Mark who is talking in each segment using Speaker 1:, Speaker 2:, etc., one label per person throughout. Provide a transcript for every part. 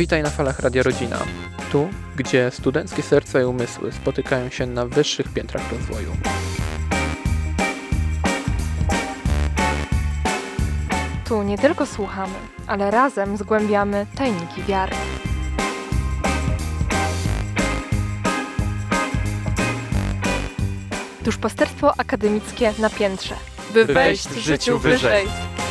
Speaker 1: Witaj na falach Radia Rodzina. Tu, gdzie studenckie serca i umysły spotykają się na wyższych piętrach rozwoju.
Speaker 2: Tu nie tylko słuchamy, ale razem zgłębiamy tajniki wiary. Duszpasterstwo akademickie na piętrze, by wejść w życiu wyżej.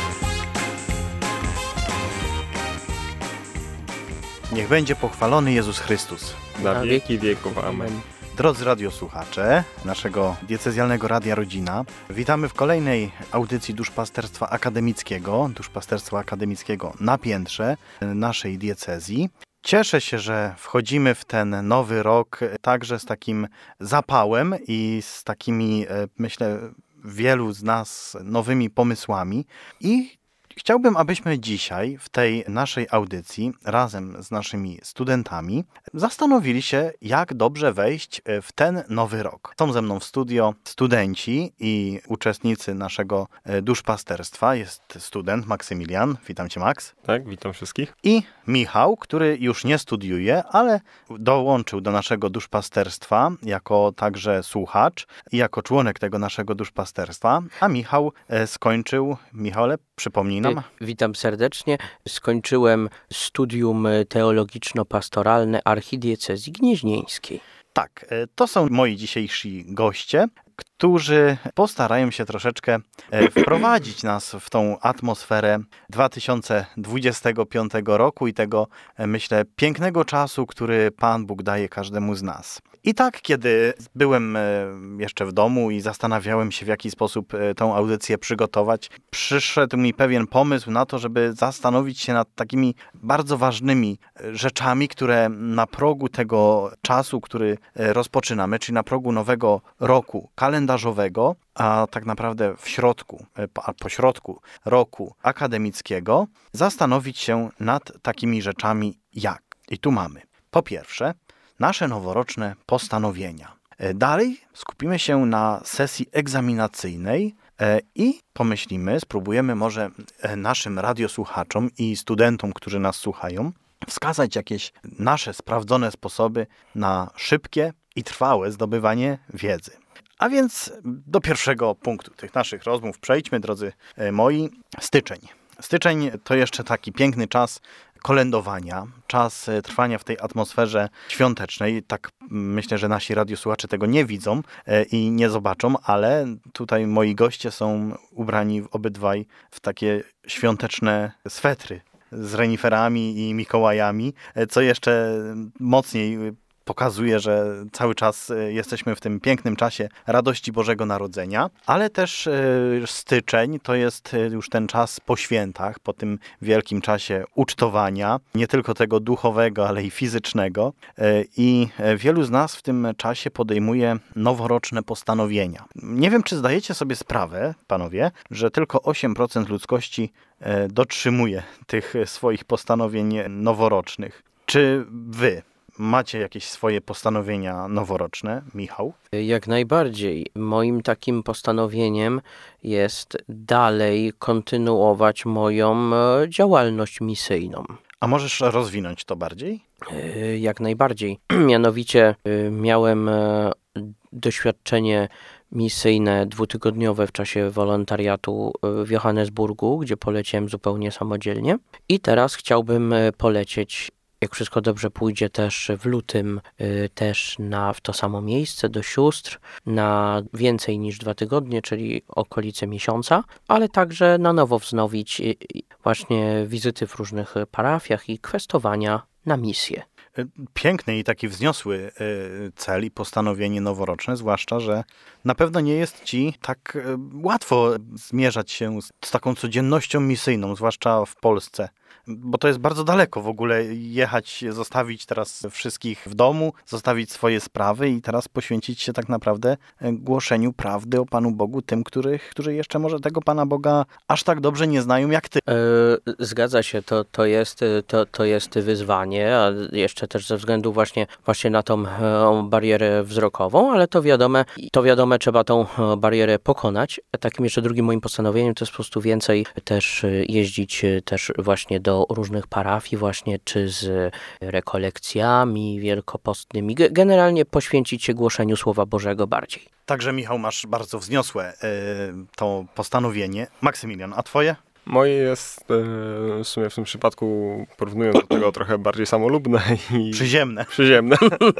Speaker 3: Niech będzie pochwalony Jezus Chrystus.
Speaker 4: Na wieki wieków. Amen.
Speaker 3: Drodzy radiosłuchacze naszego diecezjalnego Radia Rodzina, witamy w kolejnej audycji Duszpasterstwa Akademickiego na piętrze naszej diecezji. Cieszę się, że wchodzimy w ten nowy rok także z takim zapałem i z takimi, myślę, wielu z nas nowymi pomysłami i chciałbym, abyśmy dzisiaj w tej naszej audycji razem z naszymi studentami zastanowili się, jak dobrze wejść w ten nowy rok. Są ze mną w studio studenci i uczestnicy naszego duszpasterstwa. Jest student Maksymilian. Witam Cię, Max.
Speaker 4: Tak, witam wszystkich.
Speaker 3: I Michał, który już nie studiuje, ale dołączył do naszego duszpasterstwa jako także słuchacz i jako członek tego naszego duszpasterstwa. A Michał skończył, Michale, przypomnij nam.
Speaker 5: Witam serdecznie. Skończyłem studium teologiczno-pastoralne archidiecezji gnieźnieńskiej. Tak,
Speaker 3: to są moi dzisiejsi goście, którzy postarają się troszeczkę wprowadzić nas w tą atmosferę 2025 roku i tego, myślę, pięknego czasu, który Pan Bóg daje każdemu z nas. I tak, kiedy byłem jeszcze w domu i zastanawiałem się, w jaki sposób tą audycję przygotować, przyszedł mi pewien pomysł na to, żeby zastanowić się nad takimi bardzo ważnymi rzeczami, które na progu tego czasu, który rozpoczynamy, czyli na progu nowego roku kalendarzowego, a tak naprawdę w środku, po środku roku akademickiego, zastanowić się nad takimi rzeczami jak. I tu mamy, po pierwsze, nasze noworoczne postanowienia. Dalej skupimy się na sesji egzaminacyjnej i pomyślimy, spróbujemy może naszym radiosłuchaczom i studentom, którzy nas słuchają, wskazać jakieś nasze sprawdzone sposoby na szybkie i trwałe zdobywanie wiedzy. A więc do pierwszego punktu tych naszych rozmów przejdźmy, drodzy moi. Styczeń. Styczeń to jeszcze taki piękny czas kolędowania, czas trwania w tej atmosferze świątecznej. Tak myślę, że nasi radiosłuchacze tego nie widzą i nie zobaczą, ale tutaj moi goście są ubrani obydwaj w takie świąteczne swetry z reniferami i Mikołajami, co jeszcze mocniej pokazuje, że cały czas jesteśmy w tym pięknym czasie radości Bożego Narodzenia, ale też styczeń to jest już ten czas po świętach, po tym wielkim czasie ucztowania, nie tylko tego duchowego, ale i fizycznego. I wielu z nas w tym czasie podejmuje noworoczne postanowienia. Nie wiem, czy zdajecie sobie sprawę, panowie, że tylko 8% ludzkości dotrzymuje tych swoich postanowień noworocznych. Czy wy macie jakieś swoje postanowienia noworoczne, Michał?
Speaker 5: Jak najbardziej. Moim takim postanowieniem jest dalej kontynuować moją działalność misyjną.
Speaker 3: A możesz rozwinąć to bardziej?
Speaker 5: Jak najbardziej. Mianowicie miałem doświadczenie misyjne 2-tygodniowe w czasie wolontariatu w Johannesburgu, gdzie poleciałem zupełnie samodzielnie. I teraz chciałbym polecieć, jak wszystko dobrze pójdzie, też w lutym też w to samo miejsce, do sióstr, na więcej niż 2 tygodnie, czyli okolice miesiąca, ale także na nowo wznowić właśnie wizyty w różnych parafiach i kwestowania na misję.
Speaker 3: Piękny i taki wzniosły cel i postanowienie noworoczne, zwłaszcza, że na pewno nie jest ci tak łatwo zmierzać się z taką codziennością misyjną, zwłaszcza w Polsce. Bo to jest bardzo daleko w ogóle jechać, zostawić teraz wszystkich w domu, zostawić swoje sprawy i teraz poświęcić się tak naprawdę głoszeniu prawdy o Panu Bogu tym, którzy jeszcze może tego Pana Boga aż tak dobrze nie znają jak ty.
Speaker 5: Zgadza się, to jest wyzwanie, a jeszcze też ze względu właśnie na tą barierę wzrokową, ale to wiadome, trzeba tą barierę pokonać. Takim jeszcze drugim moim postanowieniem to jest po prostu więcej też jeździć też właśnie do do różnych parafii właśnie, czy z rekolekcjami wielkopostnymi. Generalnie poświęcić się głoszeniu Słowa Bożego bardziej.
Speaker 3: Także, Michał, masz bardzo wzniosłe to postanowienie. Maksymilian, a twoje?
Speaker 4: Moje jest w sumie w tym przypadku, porównując do tego, trochę bardziej samolubne i przyziemne.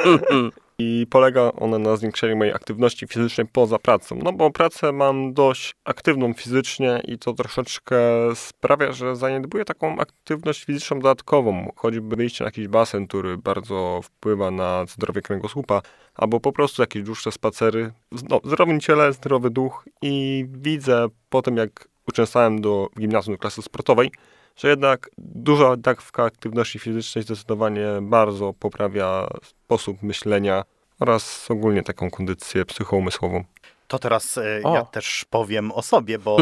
Speaker 4: I polega ono na zwiększeniu mojej aktywności fizycznej poza pracą. No bo pracę mam dość aktywną fizycznie i to troszeczkę sprawia, że zaniedbuję taką aktywność fizyczną dodatkową. Choćby wyjście na jakiś basen, który bardzo wpływa na zdrowie kręgosłupa, albo po prostu jakieś dłuższe spacery. No, w zdrowym ciele, zdrowy duch i widzę po tym, jak uczęszczałem do gimnazjum, do klasy sportowej, że jednak duża dawka aktywności fizycznej zdecydowanie bardzo poprawia sposób myślenia oraz ogólnie taką kondycję psychoumysłową.
Speaker 3: To teraz ja też powiem o sobie, bo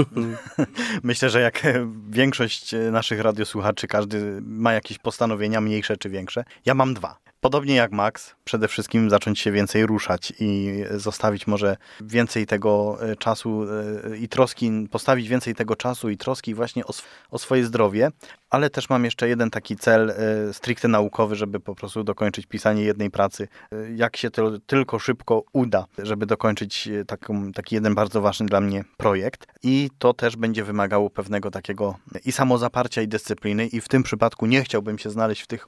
Speaker 3: myślę, że jak większość naszych radiosłuchaczy, każdy ma jakieś postanowienia, mniejsze czy większe. Ja mam 2. Podobnie jak Max, przede wszystkim zacząć się więcej ruszać i zostawić może więcej tego czasu i troski, postawić więcej tego czasu i troski właśnie o swoje zdrowie, ale też mam jeszcze jeden taki cel stricte naukowy, żeby po prostu dokończyć pisanie jednej pracy, jak się to tylko szybko uda, żeby dokończyć taki jeden bardzo ważny dla mnie projekt i to też będzie wymagało pewnego takiego i samozaparcia i dyscypliny i w tym przypadku nie chciałbym się znaleźć w tych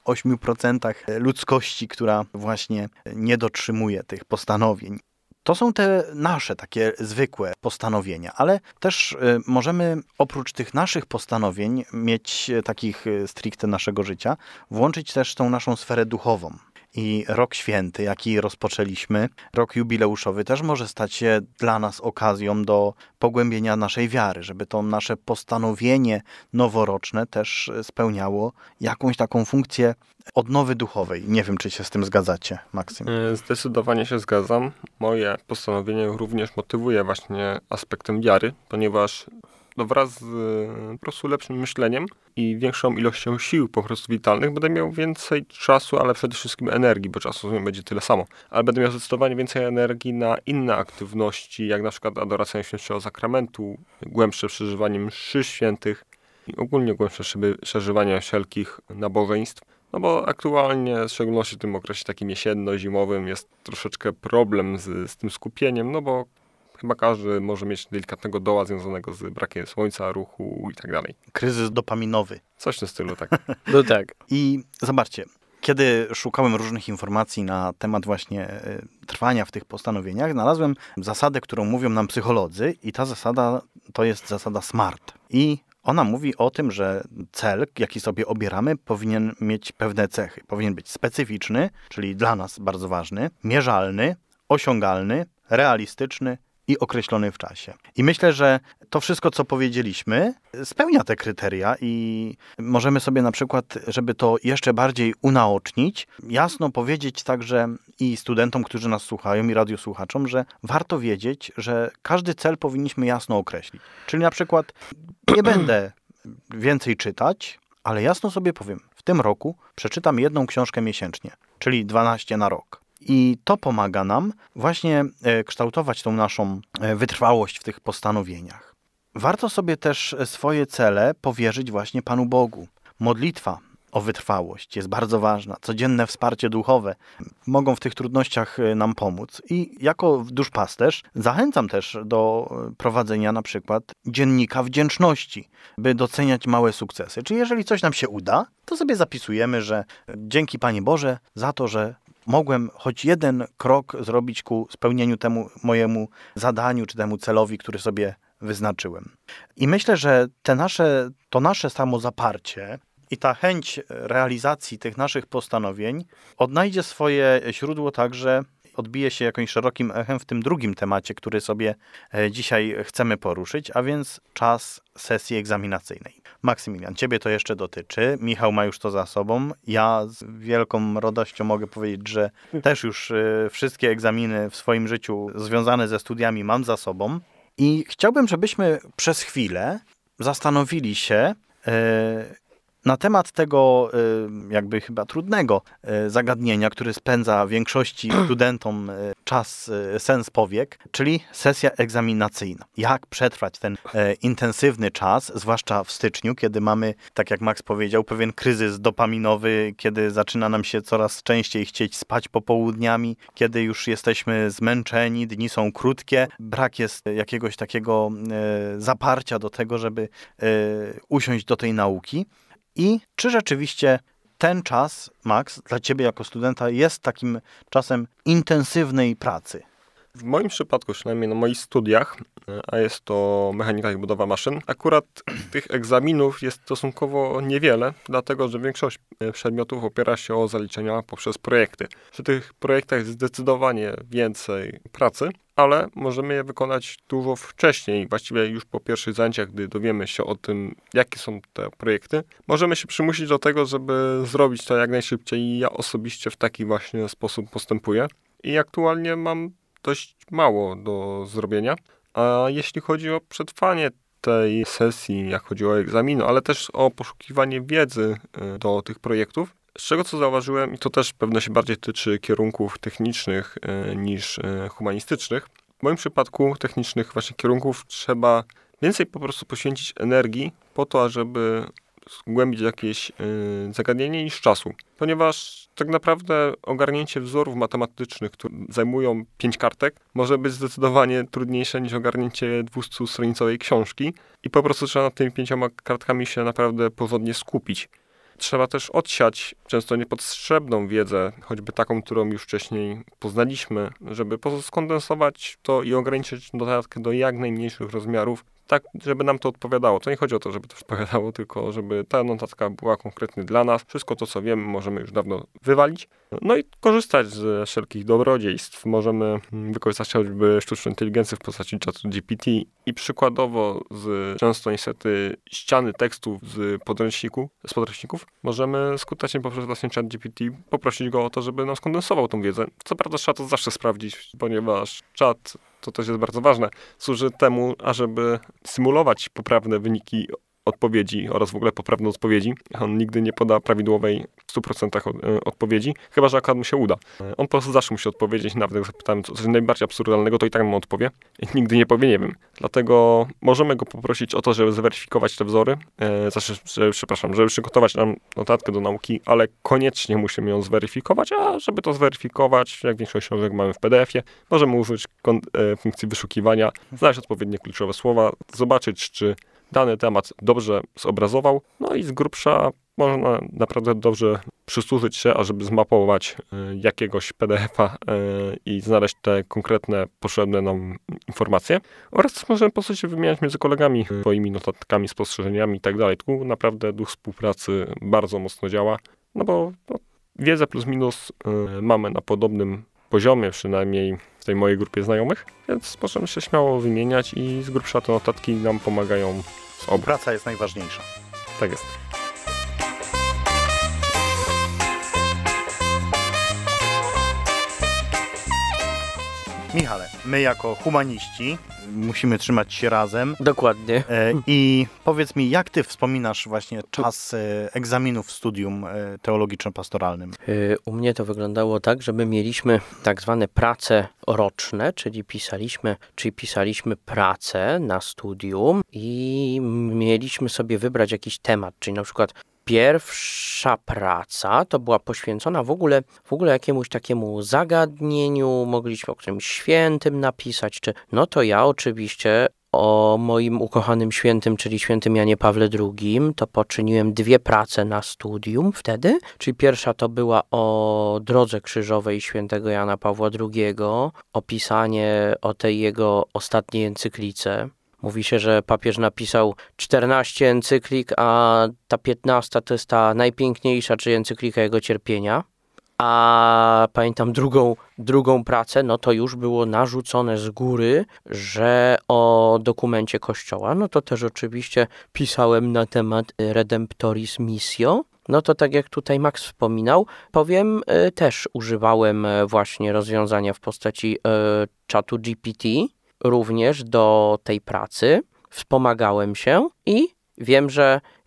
Speaker 3: 8% ludzkości, która właśnie nie dotrzymuje tych postanowień. To są te nasze takie zwykłe postanowienia, ale też możemy oprócz tych naszych postanowień mieć takich stricte naszego życia, włączyć też tą naszą sferę duchową. I rok święty, jaki rozpoczęliśmy, rok jubileuszowy też może stać się dla nas okazją do pogłębienia naszej wiary, żeby to nasze postanowienie noworoczne też spełniało jakąś taką funkcję odnowy duchowej. Nie wiem, czy się z tym zgadzacie, Maksym.
Speaker 4: Zdecydowanie się zgadzam. Moje postanowienie również motywuje właśnie aspektem wiary, ponieważ wraz z po prostu lepszym myśleniem i większą ilością sił po prostu witalnych będę miał więcej czasu, ale przede wszystkim energii, bo czasu nie będzie tyle samo. Ale będę miał zdecydowanie więcej energii na inne aktywności, jak na przykład adoracja Świętego Sakramentu, głębsze przeżywanie mszy świętych i ogólnie głębsze przeżywanie wszelkich nabożeństw. No bo aktualnie, w szczególności w tym okresie takim jesienno-zimowym, jest troszeczkę problem z tym skupieniem, no bo chyba każdy może mieć delikatnego doła związanego z brakiem słońca, ruchu i tak dalej.
Speaker 3: Kryzys dopaminowy.
Speaker 4: Coś w tym stylu, tak.
Speaker 5: No tak.
Speaker 3: I zobaczcie, kiedy szukałem różnych informacji na temat właśnie trwania w tych postanowieniach, znalazłem zasadę, którą mówią nam psycholodzy i ta zasada to jest zasada SMART. I ona mówi o tym, że cel, jaki sobie obieramy, powinien mieć pewne cechy. Powinien być specyficzny, czyli dla nas bardzo ważny, mierzalny, osiągalny, realistyczny i określony w czasie. I myślę, że to wszystko, co powiedzieliśmy, spełnia te kryteria i możemy sobie na przykład, żeby to jeszcze bardziej unaocznić, jasno powiedzieć także i studentom, którzy nas słuchają, i radiosłuchaczom, że warto wiedzieć, że każdy cel powinniśmy jasno określić. Czyli na przykład nie będę więcej czytać, ale jasno sobie powiem, w tym roku przeczytam 1 książkę miesięcznie, czyli 12 na rok. I to pomaga nam właśnie kształtować tą naszą wytrwałość w tych postanowieniach. Warto sobie też swoje cele powierzyć właśnie Panu Bogu. Modlitwa o wytrwałość jest bardzo ważna. Codzienne wsparcie duchowe mogą w tych trudnościach nam pomóc. I jako duszpasterz zachęcam też do prowadzenia na przykład dziennika wdzięczności, by doceniać małe sukcesy. Czyli jeżeli coś nam się uda, to sobie zapisujemy, że dzięki Panie Boże za to, że mogłem choć jeden krok zrobić ku spełnieniu temu mojemu zadaniu, czy temu celowi, który sobie wyznaczyłem. I myślę, że to nasze samozaparcie i ta chęć realizacji tych naszych postanowień odnajdzie swoje źródło także, odbije się jakimś szerokim echem w tym drugim temacie, który sobie dzisiaj chcemy poruszyć, a więc czas sesji egzaminacyjnej. Maksymilian, ciebie to jeszcze dotyczy. Michał ma już to za sobą. Ja z wielką radością mogę powiedzieć, że też już wszystkie egzaminy w swoim życiu związane ze studiami mam za sobą. I chciałbym, żebyśmy przez chwilę zastanowili się, Na temat tego jakby chyba trudnego zagadnienia, które spędza większości studentom sens powiek, czyli sesja egzaminacyjna. Jak przetrwać ten intensywny czas, zwłaszcza w styczniu, kiedy mamy, tak jak Max powiedział, pewien kryzys dopaminowy, kiedy zaczyna nam się coraz częściej chcieć spać popołudniami, kiedy już jesteśmy zmęczeni, dni są krótkie, brak jest jakiegoś takiego zaparcia do tego, żeby usiąść do tej nauki. I czy rzeczywiście ten czas, Max, dla ciebie jako studenta jest takim czasem intensywnej pracy?
Speaker 4: W moim przypadku, przynajmniej na moich studiach, a jest to mechanika i budowa maszyn, akurat tych egzaminów jest stosunkowo niewiele, dlatego że większość przedmiotów opiera się o zaliczenia poprzez projekty. Przy tych projektach jest zdecydowanie więcej pracy, ale możemy je wykonać dużo wcześniej, właściwie już po pierwszych zajęciach, gdy dowiemy się o tym, jakie są te projekty. Możemy się przymusić do tego, żeby zrobić to jak najszybciej i ja osobiście w taki właśnie sposób postępuję. I aktualnie mam dość mało do zrobienia, a jeśli chodzi o przetrwanie tej sesji, jak chodzi o egzaminy, ale też o poszukiwanie wiedzy do tych projektów, z czego co zauważyłem, i to też pewno się bardziej tyczy kierunków technicznych niż humanistycznych, w moim przypadku technicznych właśnie kierunków trzeba więcej po prostu poświęcić energii po to, ażeby zgłębić jakieś zagadnienie niż czasu. Ponieważ tak naprawdę ogarnięcie wzorów matematycznych, które zajmują 5 kartek, może być zdecydowanie trudniejsze niż ogarnięcie 200-stronicowej książki i po prostu trzeba nad tymi 5 kartkami się naprawdę porządnie skupić. Trzeba też odsiać często niepotrzebną wiedzę, choćby taką, którą już wcześniej poznaliśmy, żeby skondensować to i ograniczyć notatkę do jak najmniejszych rozmiarów, tak, żeby nam to odpowiadało. To nie chodzi o to, żeby to odpowiadało, tylko żeby ta notatka była konkretnie dla nas. Wszystko to, co wiemy, możemy już dawno wywalić. No i korzystać ze wszelkich dobrodziejstw. Możemy wykorzystać choćby sztuczną inteligencję w postaci ChatGPT i przykładowo często niestety ściany tekstów z podręczników możemy skutecznie poprzez właśnie ChatGPT poprosić go o to, żeby nam skondensował tą wiedzę. Co prawda trzeba to zawsze sprawdzić, ponieważ czat, to też jest bardzo ważne, służy temu, ażeby symulować poprawne wyniki odpowiedzi oraz w ogóle poprawne odpowiedzi. On nigdy nie poda prawidłowej w 100% odpowiedzi, chyba że akurat mu się uda. On po prostu zawsze musi odpowiedzieć, nawet jak zapytamy coś najbardziej absurdalnego, to i tak mu odpowie i nigdy nie powie nie wiem. Dlatego możemy go poprosić o to, żeby zweryfikować te wzory, żeby przygotować nam notatkę do nauki, ale koniecznie musimy ją zweryfikować, a żeby to zweryfikować, jak większość książek mamy w PDF-ie, możemy użyć funkcji wyszukiwania, znaleźć odpowiednie kluczowe słowa, zobaczyć, czy dany temat dobrze zobrazował, no i z grubsza można naprawdę dobrze przysłużyć się, ażeby zmapować jakiegoś PDF-a i znaleźć te konkretne, potrzebne nam informacje. Oraz możemy po prostu się wymieniać między kolegami swoimi notatkami, spostrzeżeniami i tak dalej. Tu naprawdę duch współpracy bardzo mocno działa, no bo wiedzę plus minus mamy na podobnym poziomie, przynajmniej w tej mojej grupie znajomych, więc możemy się śmiało wymieniać i z grubsza te notatki nam pomagają z obu.
Speaker 3: Praca jest najważniejsza.
Speaker 4: Tak jest.
Speaker 3: Michale, my jako humaniści musimy trzymać się razem.
Speaker 5: Dokładnie.
Speaker 3: I powiedz mi, jak ty wspominasz właśnie czas egzaminów w studium teologiczno-pastoralnym?
Speaker 5: U mnie to wyglądało tak, że my mieliśmy tak zwane prace roczne, czyli pisaliśmy pracę na studium i mieliśmy sobie wybrać jakiś temat, czyli na przykład pierwsza praca to była poświęcona w ogóle jakiemuś takiemu zagadnieniu, mogliśmy o którymś świętym napisać, no to ja oczywiście o moim ukochanym świętym, czyli świętym Janie Pawle II, to poczyniłem 2 prace na studium wtedy, czyli pierwsza to była o Drodze Krzyżowej świętego Jana Pawła II, opisanie o tej jego ostatniej encyklice. Mówi się, że papież napisał 14 encyklik, a ta 15 to jest ta najpiękniejsza, czyli encyklika jego cierpienia. A pamiętam drugą pracę, no to już było narzucone z góry, że o dokumencie Kościoła, no to też oczywiście pisałem na temat Redemptoris Missio. No to tak jak tutaj Max wspominał, powiem, też używałem właśnie rozwiązania w postaci czatu GPT, również do tej pracy, wspomagałem się i wiem, że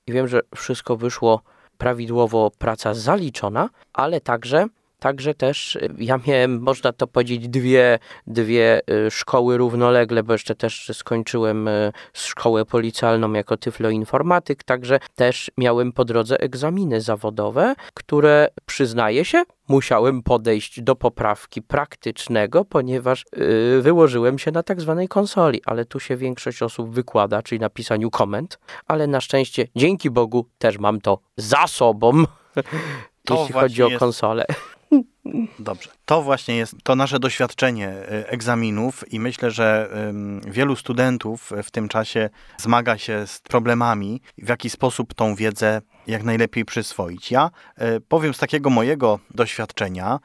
Speaker 5: i wiem, że wszystko wyszło prawidłowo, praca zaliczona, ale także też ja miałem, można to powiedzieć, dwie szkoły równolegle, bo jeszcze też skończyłem szkołę policjalną jako tyfloinformatyk, także też miałem po drodze egzaminy zawodowe, które, przyznaję się, musiałem podejść do poprawki praktycznego, ponieważ wyłożyłem się na tak zwanej konsoli, ale tu się większość osób wykłada, czyli na pisaniu komend, ale na szczęście, dzięki Bogu, też mam to za sobą, jeśli chodzi o konsolę.
Speaker 3: Dobrze. To właśnie jest to nasze doświadczenie egzaminów i myślę, że wielu studentów w tym czasie zmaga się z problemami, w jaki sposób tą wiedzę jak najlepiej przyswoić. Ja powiem z takiego mojego doświadczenia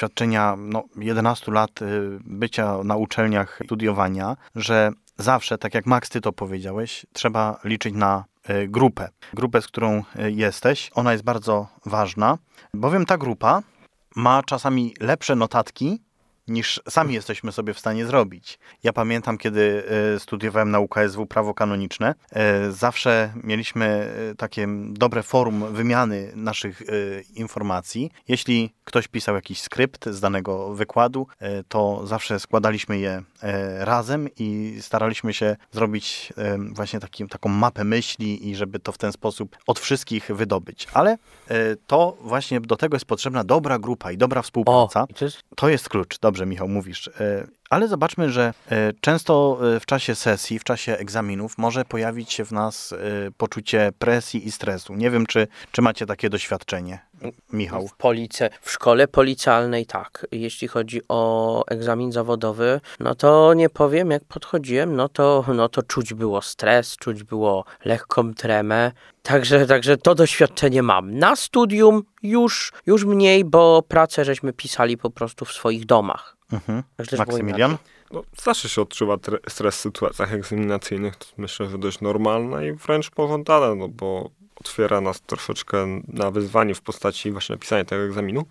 Speaker 3: 11 lat bycia na uczelniach, studiowania, że zawsze, tak jak Max, ty to powiedziałeś, trzeba liczyć na grupę, z którą jesteś. Ona jest bardzo ważna, bowiem ta grupa ma czasami lepsze notatki, niż sami jesteśmy sobie w stanie zrobić. Ja pamiętam, kiedy studiowałem na UKSW prawo kanoniczne, zawsze mieliśmy takie dobre forum wymiany naszych informacji. Jeśli ktoś pisał jakiś skrypt z danego wykładu, to zawsze składaliśmy je razem i staraliśmy się zrobić właśnie taką mapę myśli i żeby to w ten sposób od wszystkich wydobyć. Ale to właśnie do tego jest potrzebna dobra grupa i dobra współpraca. To jest klucz. Dobrze, Michał, mówisz. Ale zobaczmy, że często w czasie sesji, w czasie egzaminów może pojawić się w nas poczucie presji i stresu. Nie wiem, czy macie takie doświadczenie, Michał?
Speaker 5: W szkole policjalnej tak. Jeśli chodzi o egzamin zawodowy, no to nie powiem, jak podchodziłem, no to czuć było stres, czuć było lekką tremę. Także to doświadczenie mam. Na studium już mniej, bo pracę żeśmy pisali po prostu w swoich domach.
Speaker 3: Maksymilian?
Speaker 4: No, zawsze się odczuwa stres w sytuacjach egzaminacyjnych. To myślę, że dość normalne i wręcz pożądane, no bo otwiera nas troszeczkę na wyzwanie w postaci właśnie napisania tego egzaminu.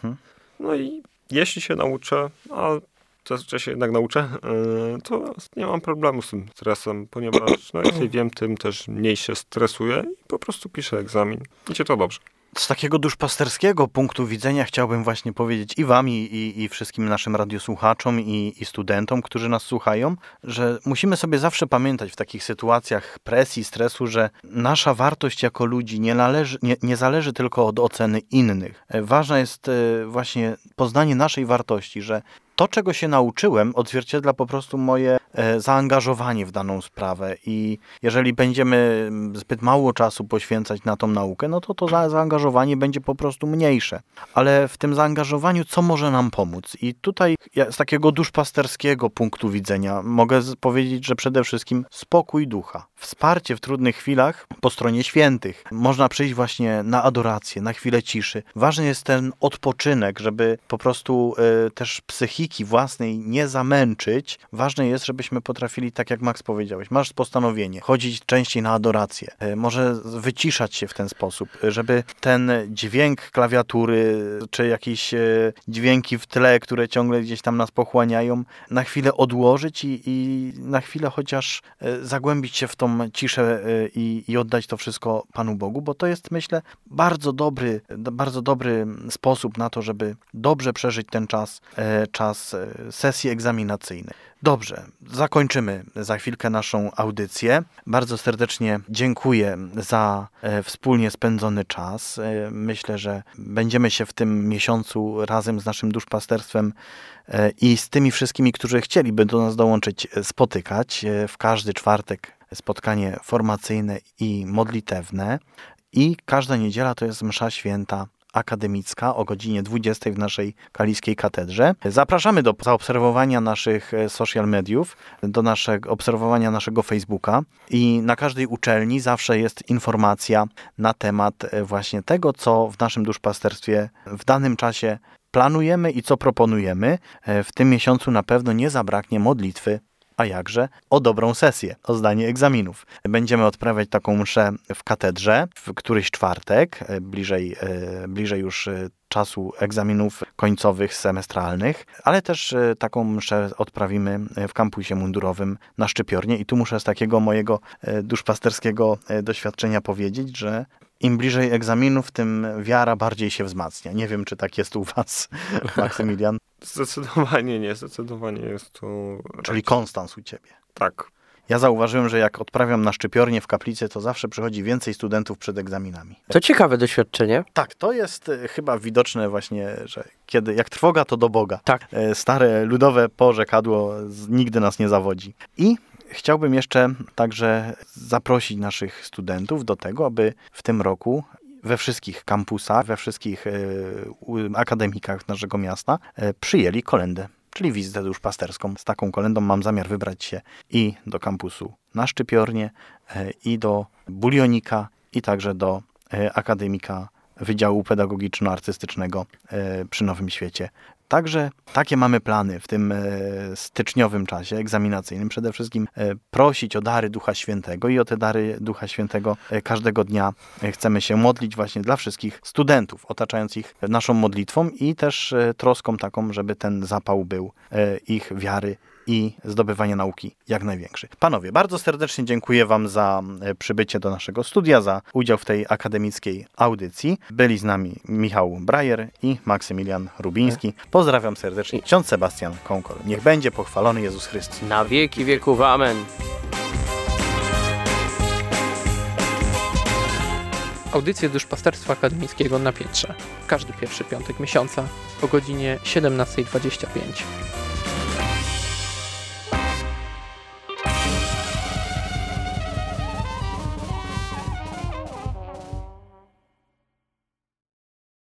Speaker 4: No i jeśli się nauczę, a zazwyczaj się jednak nauczę, to nie mam problemu z tym stresem, ponieważ jeśli wiem, tym też mniej się stresuję i po prostu piszę egzamin. Idzie to dobrze.
Speaker 3: Z takiego duszpasterskiego punktu widzenia chciałbym właśnie powiedzieć i wam, i wszystkim naszym radiosłuchaczom, i studentom, którzy nas słuchają, że musimy sobie zawsze pamiętać w takich sytuacjach presji, stresu, że nasza wartość jako ludzi nie zależy tylko od oceny innych. Ważne jest właśnie poznanie naszej wartości, że to, czego się nauczyłem, odzwierciedla po prostu moje zaangażowanie w daną sprawę i jeżeli będziemy zbyt mało czasu poświęcać na tą naukę, no to zaangażowanie będzie po prostu mniejsze. Ale w tym zaangażowaniu co może nam pomóc? I tutaj z takiego duszpasterskiego punktu widzenia mogę powiedzieć, że przede wszystkim spokój ducha. Wsparcie w trudnych chwilach po stronie świętych. Można przyjść właśnie na adorację, na chwilę ciszy. Ważny jest ten odpoczynek, żeby po prostu też psychicznie własnej nie zamęczyć. Ważne jest, żebyśmy potrafili, tak jak Max powiedziałeś, masz postanowienie, chodzić częściej na adorację, może wyciszać się w ten sposób, żeby ten dźwięk klawiatury, czy jakieś dźwięki w tle, które ciągle gdzieś tam nas pochłaniają, na chwilę odłożyć i na chwilę chociaż zagłębić się w tą ciszę i oddać to wszystko Panu Bogu, bo to jest, myślę, bardzo dobry sposób na to, żeby dobrze przeżyć ten czas sesji egzaminacyjnej. Dobrze, zakończymy za chwilkę naszą audycję. Bardzo serdecznie dziękuję za wspólnie spędzony czas. Myślę, że będziemy się w tym miesiącu razem z naszym duszpasterstwem i z tymi wszystkimi, którzy chcieliby do nas dołączyć, spotykać. W każdy czwartek spotkanie formacyjne i modlitewne i każda niedziela to jest msza święta akademicka o godzinie 20 w naszej Kaliskiej Katedrze. Zapraszamy do zaobserwowania naszych social mediów, do obserwowania naszego Facebooka i na każdej uczelni zawsze jest informacja na temat właśnie tego, co w naszym duszpasterstwie w danym czasie planujemy i co proponujemy. W tym miesiącu na pewno nie zabraknie modlitwy a jakże o dobrą sesję, o zdanie egzaminów. Będziemy odprawiać taką mszę w katedrze w któryś czwartek, bliżej już czasu egzaminów końcowych, semestralnych, ale też taką mszę odprawimy w kampusie mundurowym na Szczypiornie i tu muszę z takiego mojego duszpasterskiego doświadczenia powiedzieć, że im bliżej egzaminów, tym wiara bardziej się wzmacnia. Nie wiem, czy tak jest u was, Maksymilian.
Speaker 4: Zdecydowanie nie, zdecydowanie jest to...
Speaker 3: Czyli konstans u ciebie.
Speaker 4: Tak.
Speaker 3: Ja zauważyłem, że jak odprawiam na Szczypiornie w kaplicy, to zawsze przychodzi więcej studentów przed egzaminami.
Speaker 5: To ciekawe doświadczenie.
Speaker 3: Tak, to jest chyba widoczne właśnie, że jak trwoga, to do Boga.
Speaker 5: Tak.
Speaker 3: Stare ludowe porzekadło nigdy nas nie zawodzi. I chciałbym jeszcze także zaprosić naszych studentów do tego, aby w tym roku we wszystkich kampusach, we wszystkich akademikach naszego miasta przyjęli kolędę, czyli wizytę duszpasterską. Z taką kolędą mam zamiar wybrać się i do kampusu na Szczypiornie, i do Bulionika, i także do akademika Wydziału Pedagogiczno-Artystycznego przy Nowym Świecie. Także takie mamy plany w tym styczniowym czasie egzaminacyjnym. Przede wszystkim prosić o dary Ducha Świętego i o te dary Ducha Świętego każdego dnia chcemy się modlić właśnie dla wszystkich studentów, otaczając ich naszą modlitwą i też troską taką, żeby ten zapał był ich wiary i zdobywania nauki jak największy. Panowie, bardzo serdecznie dziękuję wam za przybycie do naszego studia, za udział w tej akademickiej audycji. Byli z nami Michał Brajer i Maksymilian Rubiński. Pozdrawiam serdecznie. Ksiądz Sebastian Konkol. Niech będzie pochwalony Jezus Chrystus.
Speaker 5: Na wieki wieków. Amen.
Speaker 1: Audycje duszpasterstwa akademickiego na Pietrze. Każdy pierwszy piątek miesiąca o godzinie 17:25.